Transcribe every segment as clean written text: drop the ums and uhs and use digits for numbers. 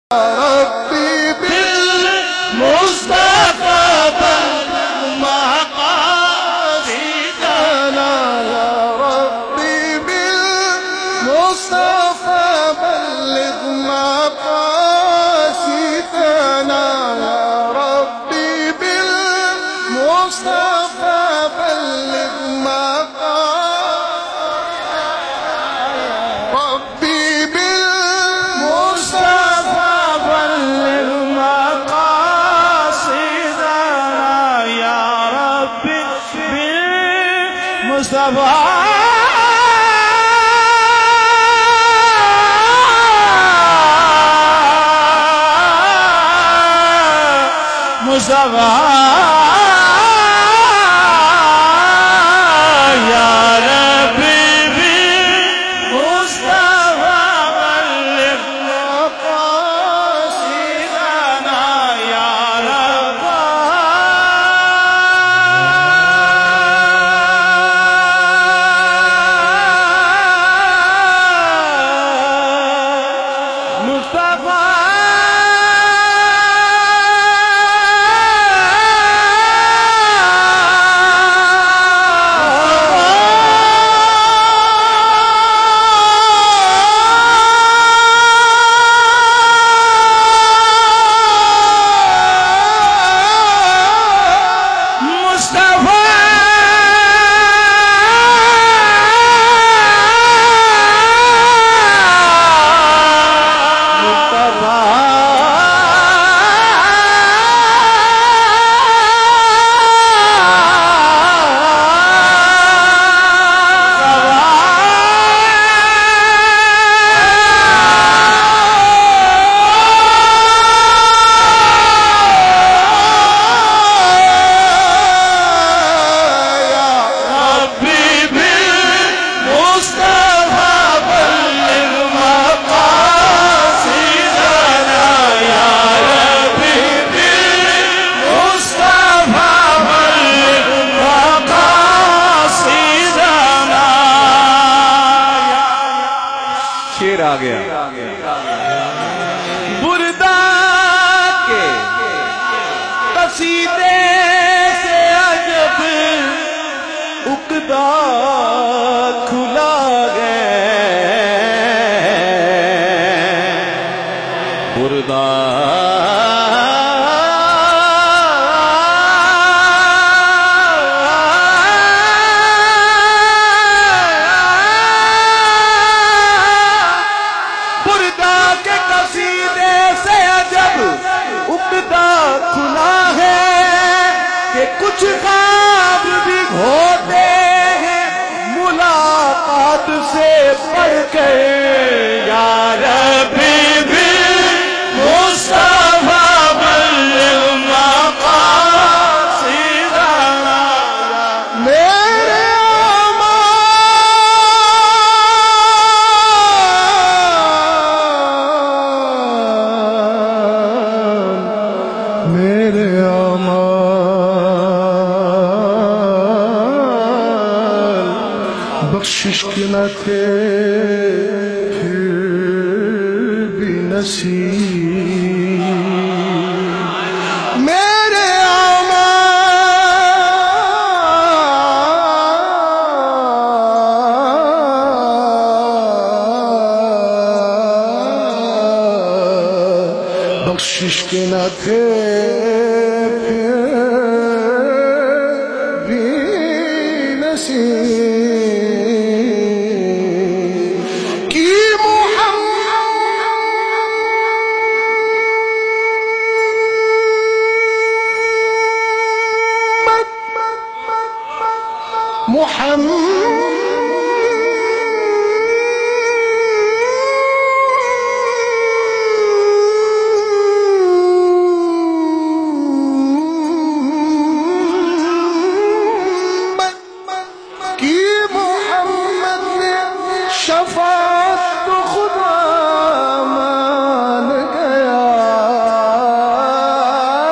ربي بالمصطفى بلغ مقاصدنا يا ربي بالمصطفى بلغ مقاصدنا يا ربي بالمصطفى بلغ مصطفى يا ربي بالمصطفى بلغ مقاصدنا يا رب مصطفى شیر آ گیا بردہ کے قصیدے سے عجب عقدہ کھلا گیا بردہ کھلا ہے کہ کچھ خواب بھی ہوتے ہیں ملاقات سے پڑھ کے یا ربی بالمصطفى بلغ مقاصدنا میرے بخشش کے نہ تھے پھر بھی نصیب میرے اعمال بخشش کے نہ تھے پھر بھی نصیب شفاعت تو خدا مان گیا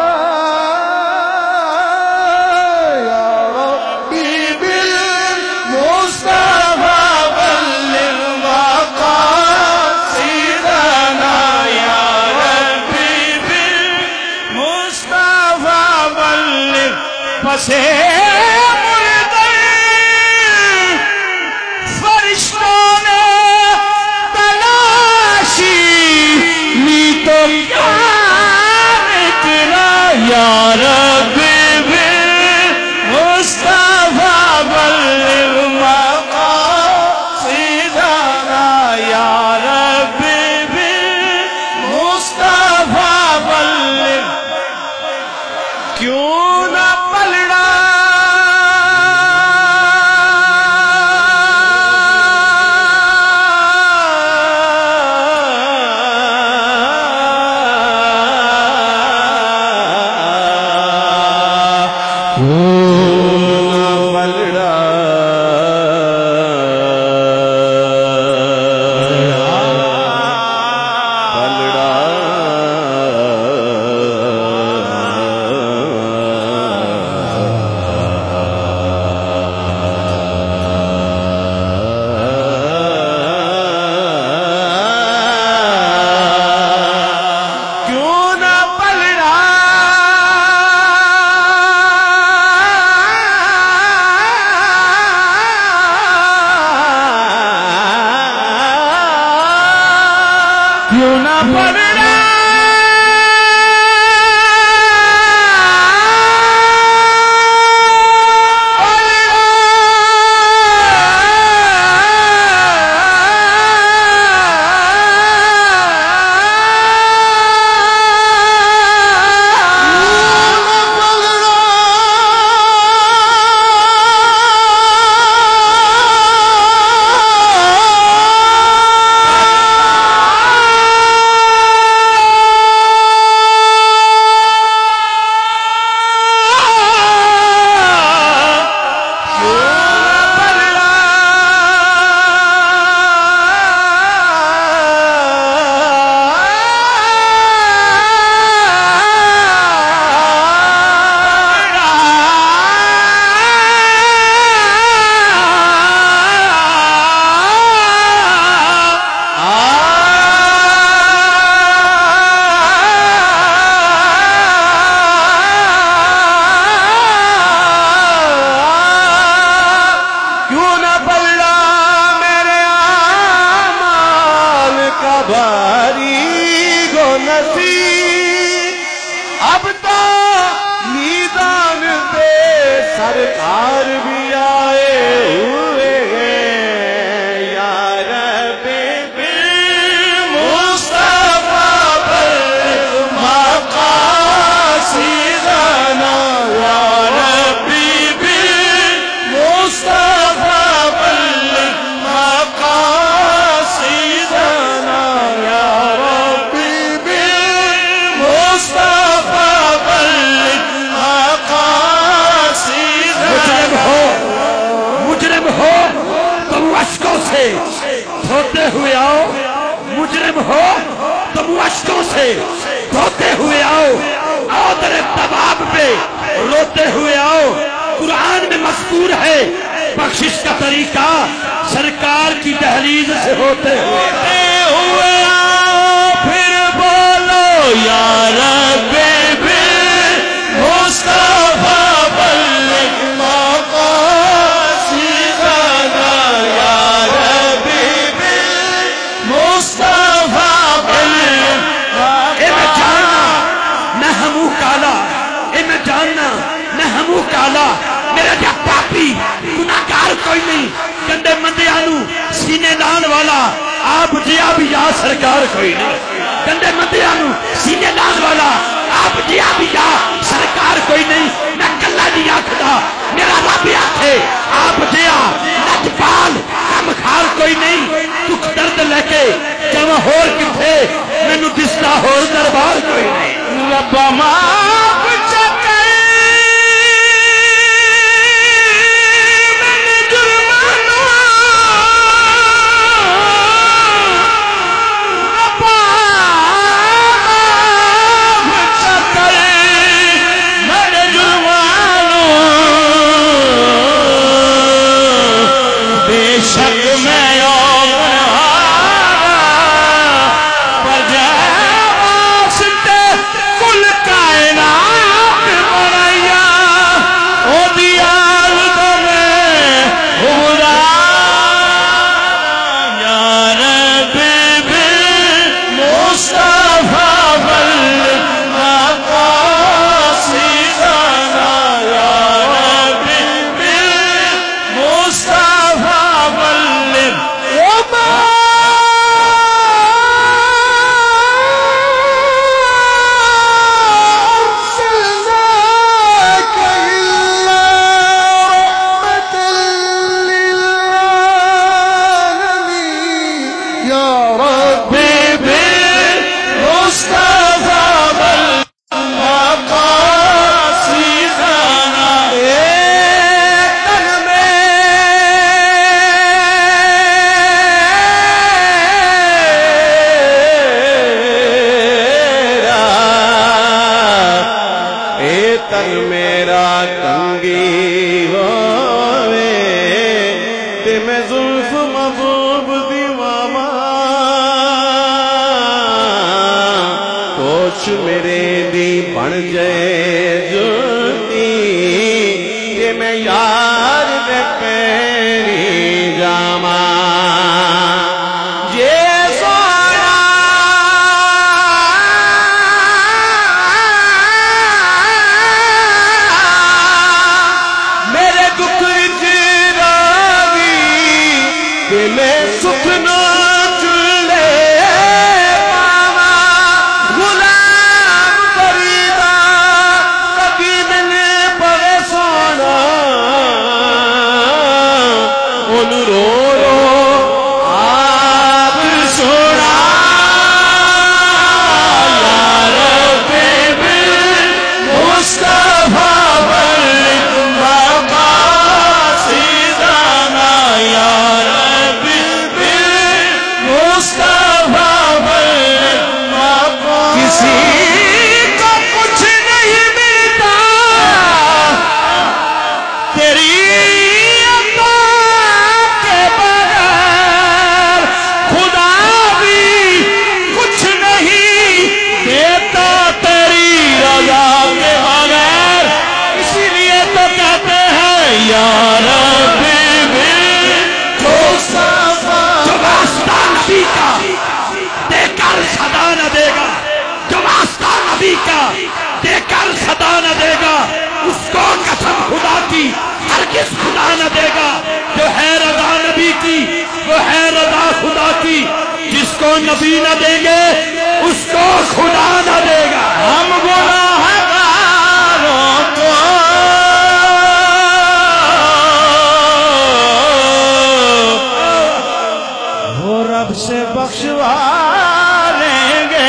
یا ربی پسے مردر فرشتوں نے تلاشی لی تو کیا نکلا یا رب بالمصطفیٰ بلغ مقاصدنا یا رب بالمصطفیٰ بلغ کیوں نہ پلڑا کیوں نہ پڑھنا باری گو نصیب اب تو میدان پہ سرکار بھی آئے ہوئے ہیں یا رب بالمصطفیٰ بلغ مقاصدنا یا رب بالمصطفیٰ بلغ مقاصدنا سے دھوتے ہوئے آؤ مجرم ہو تم اشکوں سے دھوتے ہوئے آؤ در تباب پہ روتے ہوئے آؤ قرآن میں مذکور ہے بخشش کا طریقہ سرکار کی دہلیز سے ہوتے ہوئے آؤ پھر بولو یا رب بالمصطفیٰ بلغ مقاصدنا یا رب بالمصطفیٰ بلغ اے میں جاننا نہ ہموں کالا اے میں جاننا نہ ہموں کالا میرا جا پاپی گناہگار کوئی نہیں گندے مندیانو سینے لان والا آپ جیا بھی یا سرکار کوئی نہیں گندے مندیانو سینے لان والا آپ جیا بھی یا سرکار کوئی نہیں میں کلہ دیا کھدا میرا رب آتے آپ جیا نجبال کم خار کوئی نہیں دکھ درد لے کے جمع ہور کتھے میں نو دستا ہور دربار کوئی نہیں رب ماں بچکے کائنات تن میرا تنگی ہوئے تے میں زلف محبوب دی ماما کوچ میرے دی بن جائے جلدی تے میں یار دے پیری جاما سکھنا چلے ماما غلام فریدا کبھی ملے پریشانا ان رو رو آپ سوڑا یا رب مصطفیٰ دے کر صدا نہ دے گا اس کو قسم خدا کی ہرگز خدا نہ دے گا جو ہے رضا نبی کی وہ ہے رضا خدا کی جس کو نبی نہ دیں گے اس کو خدا نہ دے گا ہم گناہگاروں کو وہ رب سے بخشوا لیں گے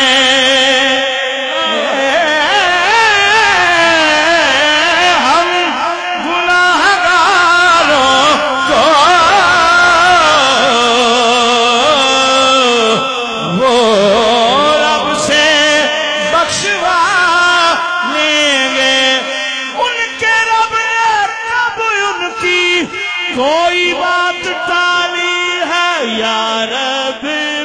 کوئی بات ٹالی ہے یا رب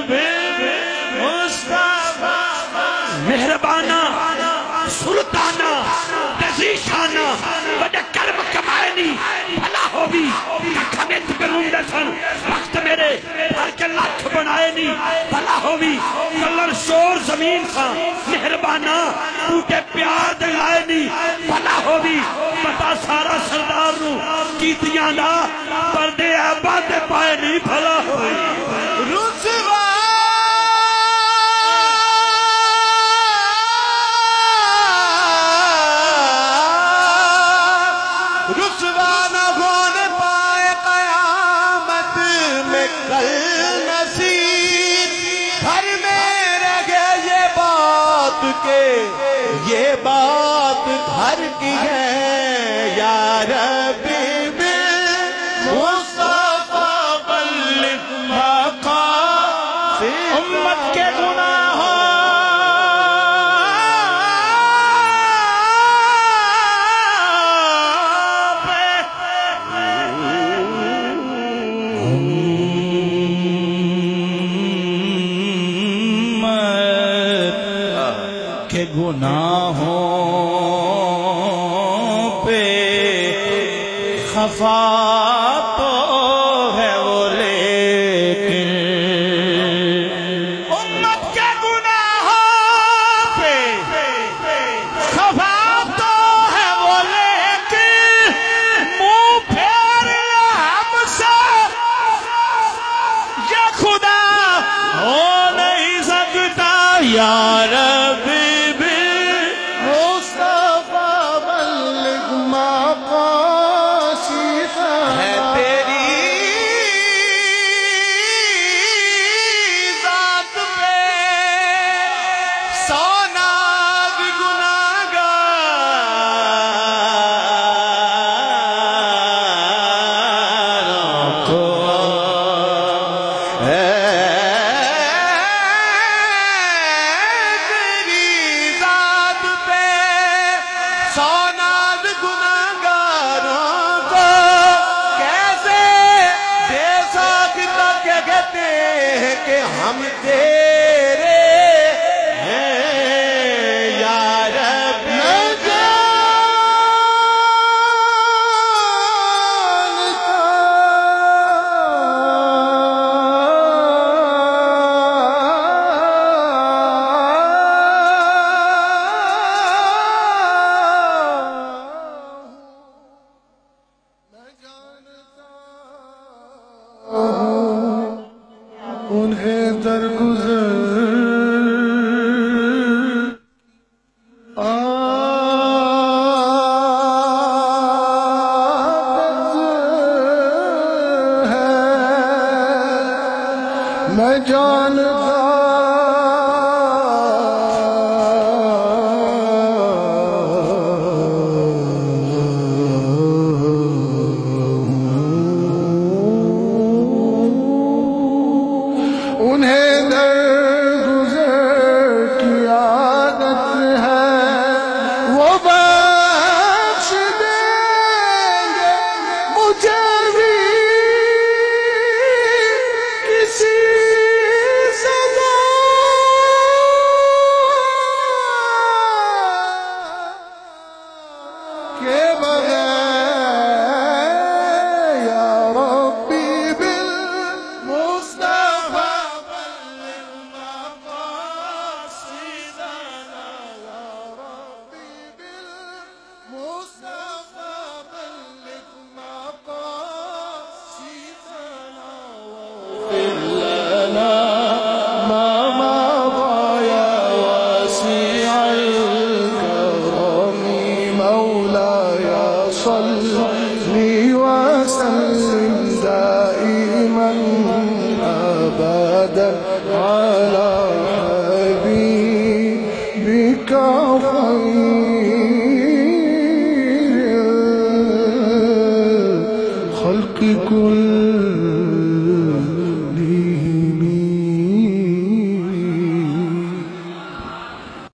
مصطفیٰ مہربانہ سلطانہ دزیشانہ وجہ کرم کمائنی بھلا ہوگی کھمیت برونڈے سن وقت میرے بھر کے لکھ بنائے نی بھلا ہوگی کلر شور زمین سا مہربانہ ٹوٹے پیار دلائے نی بھلا ہوگی پتا سارا سردار نو کیتیاں دا پردے آباد پائے نہیں بھلا ہوئی رسوا نہ ہونے پائے قیامت میں کل نصیب گھر میں رہے یہ بات کے یہ بات گھر کی ہے یا رب امت کے گناہوں پہ امت کے گناہوں پہ خفا تو ہے وہ لیکن یا رب مصطفیٰ بلغ مقاصدنا ہے تیری ذات پہ سونا بھی گناہگاروں کو سو کہ ہم تیرے ہیں یا رب انہیں درگزر عادت ہے میں جانتا انہیں درگزر کی عادت ہے وہ بخش دیں گے مجھے بھی کسی سزا کے بغیر یا ربی بالمصطفى صلي وسلم دائما أبدا على حبيبك خير الخلق كل